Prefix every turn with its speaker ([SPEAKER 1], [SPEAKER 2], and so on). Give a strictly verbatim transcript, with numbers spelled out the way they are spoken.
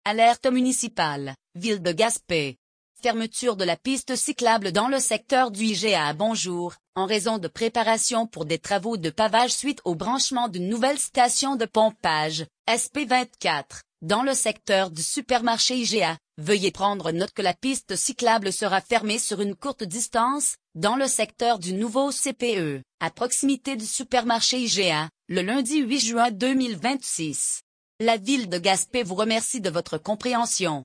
[SPEAKER 1] Alerte municipale, ville de Gaspé. Fermeture de la piste cyclable dans le secteur du I G A à Bonjour, en raison de préparation pour des travaux de pavage suite au branchement d'une nouvelle station de pompage, S P vingt-quatre, dans le secteur du supermarché I G A. Veuillez prendre note que la piste cyclable sera fermée sur une courte distance, dans le secteur du nouveau C P E, à proximité du supermarché I G A, le lundi huit juin deux mille vingt-six. La ville de Gaspé vous remercie de votre compréhension.